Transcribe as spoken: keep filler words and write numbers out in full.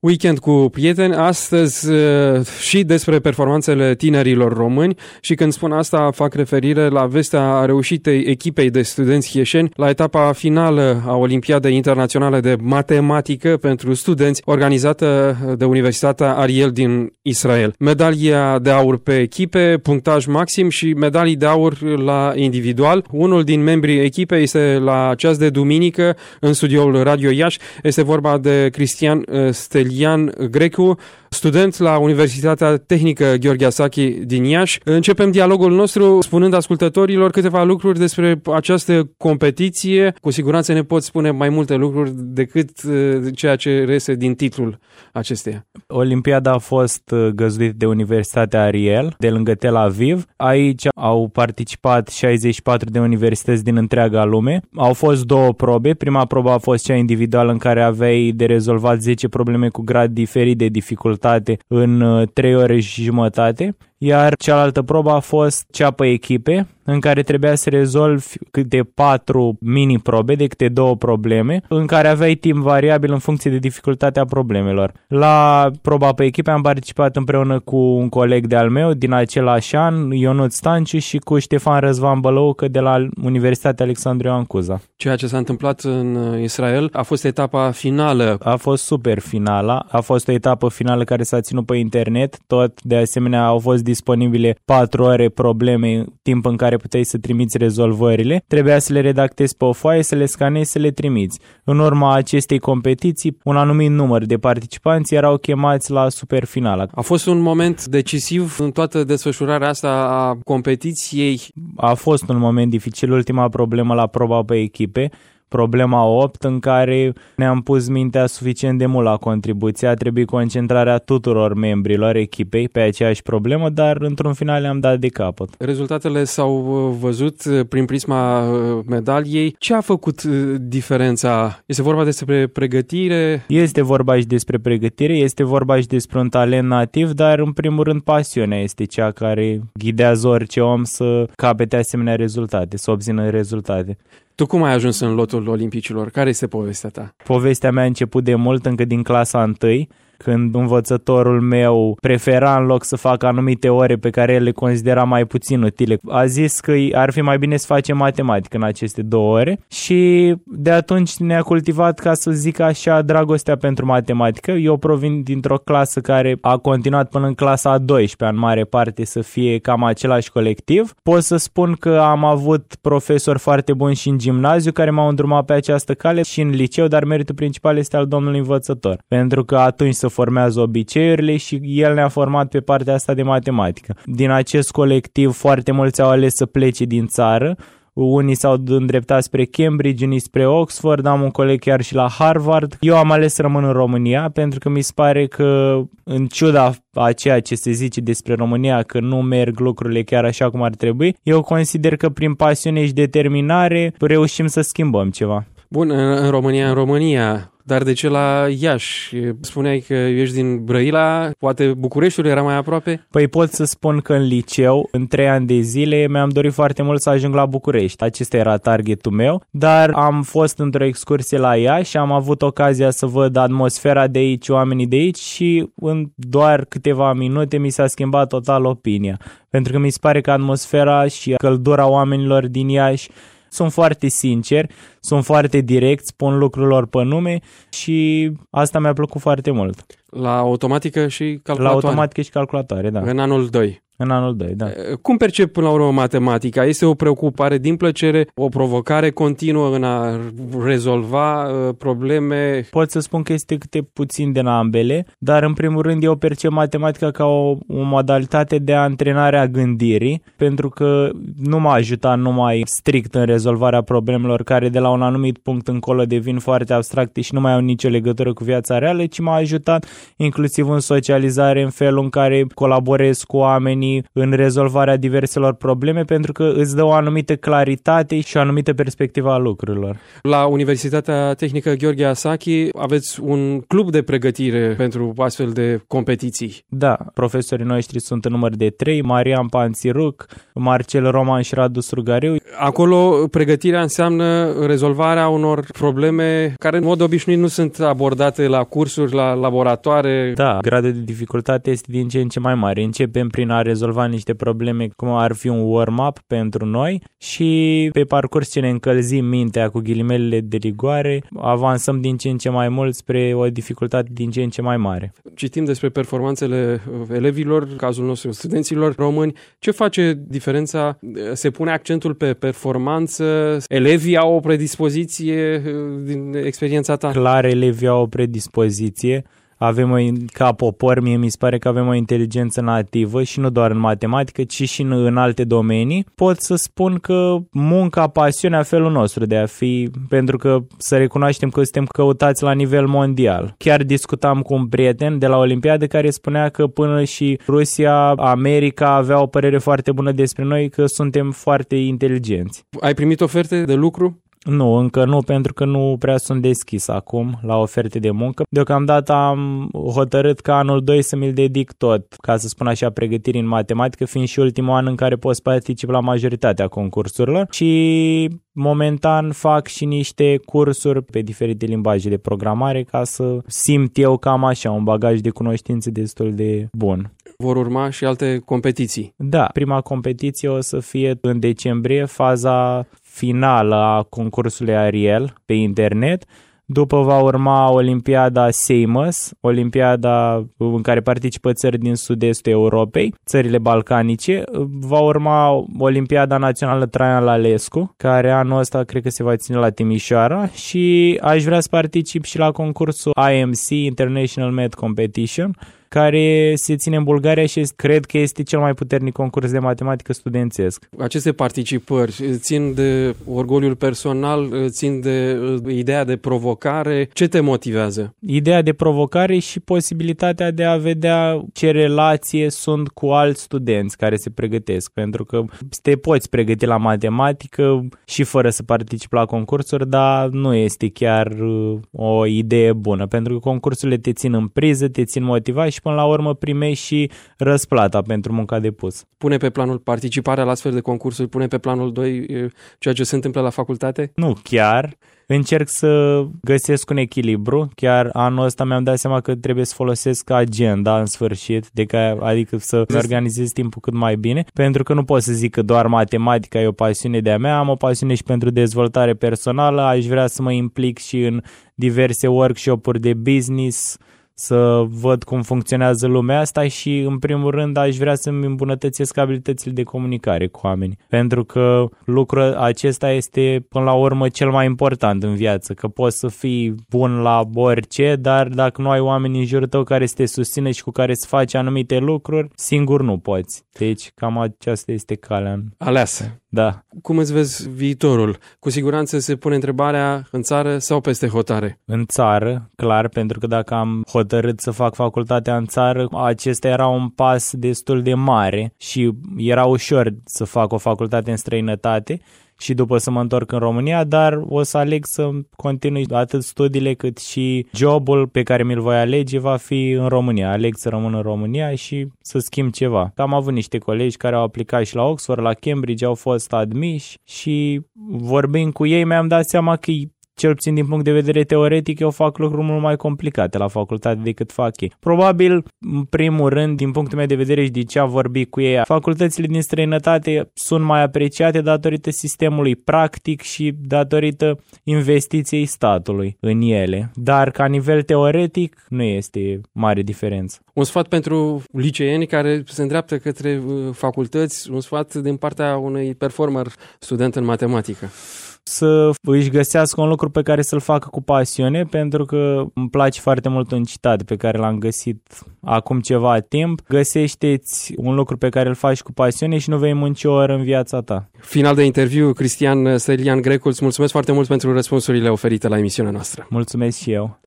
Weekend cu prieteni, astăzi și despre performanțele tinerilor români și când spun asta fac referire la vestea reușitei echipei de studenți hieșeni la etapa finală a Olimpiadei Internaționale de Matematică pentru studenți organizată de Universitatea Ariel din Israel. Medalia de aur pe echipe, punctaj maxim și medalii de aur la individual. Unul din membrii echipei este la ceas de duminică în studioul Radio Iași. Este vorba de Cristian Stelian Grecu, student la Universitatea Tehnică Gheorghe Asachi din Iași. Începem dialogul nostru spunând ascultătorilor câteva lucruri despre această competiție. Cu siguranță ne pot spune mai multe lucruri decât ceea ce reiese din titlul acesteia. Olimpiada a fost găzduită de Universitatea Ariel, de lângă Tel Aviv. Aici au participat șaizeci și patru de universități din întreaga lume. Au fost două probe. Prima probă a fost cea individuală în care aveai de rezolvat zece probleme cu grad diferit de dificultate în trei ore și jumătate. Iar cealaltă probă a fost cea pe echipe, în care trebuia să rezolvi câte patru mini-probe de câte două probleme, în care aveai timp variabil în funcție de dificultatea problemelor. La proba pe echipe am participat împreună cu un coleg de-al meu din același an, Ionut Stanciu, și cu Ștefan Răzvan Bălăucă de la Universitatea Alexandru Ioan Cuza. Ceea ce s-a întâmplat în Israel a fost etapa finală. A fost super finala, a fost o etapă finală care s-a ținut pe internet, tot de asemenea au fost disponibile patru ore probleme, timp în care puteai să trimiți rezolvările. Trebuia să le redactezi pe o foaie, să le scanezi, să le trimiți. În urma acestei competiții, un anumit număr de participanți erau chemați la superfinala. A fost un moment decisiv în toată desfășurarea asta a competiției. A fost un moment dificil, ultima problemă la proba pe echipe, problema opt, în care ne-am pus mintea suficient de mult la contribuție. A trebuit concentrarea tuturor membrilor echipei pe aceeași problemă, dar într-un final le-am dat de capăt. Rezultatele s-au văzut prin prisma medaliei. Ce a făcut diferența? Este vorba despre pregătire? Este vorba și despre pregătire, este vorba și despre un talent nativ, dar în primul rând pasiunea este cea care ghidează orice om să capete asemenea rezultate, să obțină rezultate. Tu cum ai ajuns în lotul olimpicilor? Care este povestea ta? Povestea mea a început de mult, încă din clasa întâi, când învățătorul meu prefera, în loc să facă anumite ore pe care el le considera mai puțin utile, a zis că ar fi mai bine să facem matematică în aceste două ore și de atunci ne-a cultivat, ca să zic așa, dragostea pentru matematică. Eu provin dintr-o clasă care a continuat până în clasa a douăsprezecea, în mare parte să fie cam același colectiv. Pot să spun că am avut profesori foarte buni și în gimnaziu care m-au îndrumat pe această cale și în liceu, dar meritul principal este al domnului învățător, pentru că atunci să formează obiceiurile și el ne-a format pe partea asta de matematică. Din acest colectiv foarte mulți au ales să plece din țară, unii s-au îndreptat spre Cambridge, unii spre Oxford, am un coleg chiar și la Harvard. Eu am ales să rămân în România pentru că mi se pare că, în ciuda a ceea ce se zice despre România, că nu merg lucrurile chiar așa cum ar trebui, eu consider că prin pasiune și determinare reușim să schimbăm ceva. Bun, în România, în România... Dar de ce la Iași? Spuneai că ești din Brăila, poate Bucureștiul era mai aproape? Păi pot să spun că în liceu, în trei ani de zile, mi-am dorit foarte mult să ajung la București. Acesta era targetul meu, dar am fost într-o excursie la Iași și am avut ocazia să văd atmosfera de aici, oamenii de aici și în doar câteva minute mi s-a schimbat total opinia. Pentru că mi se pare că atmosfera și căldura oamenilor din Iași sunt foarte sinceri, sunt foarte direcți, spun lucrurilor pe nume și asta mi-a plăcut foarte mult. La automatică și calculatoare? La automatică și calculatoare, da. În anul doi? În anul doi, da. Cum percep până la urmă matematica? Este o preocupare din plăcere, o provocare continuă în a rezolva uh, probleme? Pot să spun că este câte puțin din ambele, dar în primul rând eu percep matematica ca o, o modalitate de antrenare a gândirii, pentru că nu m-a ajutat numai strict în rezolvarea problemelor care de la un anumit punct încolo devin foarte abstracte și nu mai au nicio legătură cu viața reală, ci m-a ajutat inclusiv în socializare, în felul în care colaborez cu oamenii, interveni în rezolvarea diverselor probleme, pentru că îți dă o anumită claritate și o anumită perspectivă a lucrurilor. La Universitatea Tehnică Gheorghe Asachi aveți un club de pregătire pentru astfel de competiții. Da, profesorii noștri sunt în număr de trei, Marian Panțiruc, Marcel Roman și Radu Strugariu. Acolo pregătirea înseamnă rezolvarea unor probleme care în mod obișnuit nu sunt abordate la cursuri, la laboratoare. Da, gradul de dificultate este din ce în ce mai mare. Începem prin a rezolva niște probleme cum ar fi un warm-up pentru noi și pe parcurs ce ne încălzim mintea cu ghilimelele de rigoare, avansăm din ce în ce mai mult spre o dificultate din ce în ce mai mare. Citim despre performanțele elevilor, în cazul nostru studenților români. Ce face diferența? Se pune accentul pe performanță? Elevii au o predispoziție din experiența ta? Clar, elevii au o predispoziție. Avem o, ca popor, mie mi se pare că avem o inteligență nativă și nu doar în matematică, ci și în, în alte domenii. Pot să spun că munca, pasiunea, felul nostru de a fi, pentru că să recunoaștem că suntem căutați la nivel mondial. Chiar discutam cu un prieten de la Olimpiadă care spunea că până și Rusia, America avea o părere foarte bună despre noi, că suntem foarte inteligenți. Ai primit oferte de lucru? Nu, încă nu, pentru că nu prea sunt deschis acum la oferte de muncă. Deocamdată am hotărât ca anul doi să mi-l dedic tot, ca să spun așa, pregătirii în matematică, fiind și ultimul an în care pot să particip la majoritatea concursurilor și momentan fac și niște cursuri pe diferite limbaje de programare ca să simt eu cam așa un bagaj de cunoștințe destul de bun. Vor urma și alte competiții. Da, prima competiție o să fie în decembrie, faza finală a concursului Ariel pe internet. După va urma Olimpiada Seimas, Olimpiada în care participă țări din sud-estul Europei, țările balcanice. Va urma Olimpiada Națională Traian Lalescu, care anul ăsta cred că se va ține la Timișoara și aș vrea să particip și la concursul I M C, International Math Competition, care se ține în Bulgaria și cred că este cel mai puternic concurs de matematică studențesc. Aceste participări țin de orgoliul personal, țin de ideea de provocare. Ce te motivează? Ideea de provocare și posibilitatea de a vedea ce relație sunt cu alți studenți care se pregătesc, pentru că te poți pregăti la matematică și fără să participi la concursuri, dar nu este chiar o idee bună, pentru că concursurile te țin în priză, te țin motivat și până la urmă primești și răsplata pentru munca depusă. Pune pe planul participarea la astfel de concursuri, pune pe planul doi ceea ce se întâmplă la facultate? Nu chiar. Încerc să găsesc un echilibru. Chiar anul ăsta mi-am dat seama că trebuie să folosesc agenda în sfârșit, de că, adică să organizez timpul cât mai bine, pentru că nu pot să zic că doar matematica e o pasiune de-a mea, am o pasiune și pentru dezvoltare personală, aș vrea să mă implic și în diverse workshop-uri de business, să văd cum funcționează lumea asta și, în primul rând, aș vrea să-mi îmbunătățesc abilitățile de comunicare cu oamenii. Pentru că lucrul acesta este, până la urmă, cel mai important în viață, că poți să fii bun la orice, dar dacă nu ai oameni în jurul tău care să te susțină și cu care să faci anumite lucruri, singur nu poți. Deci, cam aceasta este calea. Aleasă. Da. Cum îți vezi viitorul? Cu siguranță se pune întrebarea în țară sau peste hotare? În țară, clar, pentru că dacă am hotărât să fac facultatea în țară, acesta era un pas destul de mare și era ușor să fac o facultate în străinătate și după să mă întorc în România, dar o să aleg să continui atât studiile cât și jobul pe care mi-l voi alege va fi în România. Aleg să rămân în România și să schimb ceva. Am avut niște colegi care au aplicat și la Oxford, la Cambridge, au fost admiși și vorbind cu ei mi-am dat seama că cel puțin din punct de vedere teoretic, eu fac lucruri mult mai complicate la facultate decât fac ei. Probabil, în primul rând, din punctul meu de vedere și de ce am vorbit cu ei, facultățile din străinătate sunt mai apreciate datorită sistemului practic și datorită investiției statului în ele. Dar, ca nivel teoretic, nu este mare diferență. Un sfat pentru liceeni care se îndreaptă către facultăți, un sfat din partea unui performer student în matematică. Să își găsească un lucru pe care să-l facă cu pasiune, pentru că îmi place foarte mult un citat pe care l-am găsit acum ceva timp. Găsește-ți un lucru pe care îl faci cu pasiune și nu vei munci o oră în viața ta. Final de interviu, Cristian Stelian Grecu, îți mulțumesc foarte mult pentru răspunsurile oferite la emisiunea noastră. Mulțumesc și eu.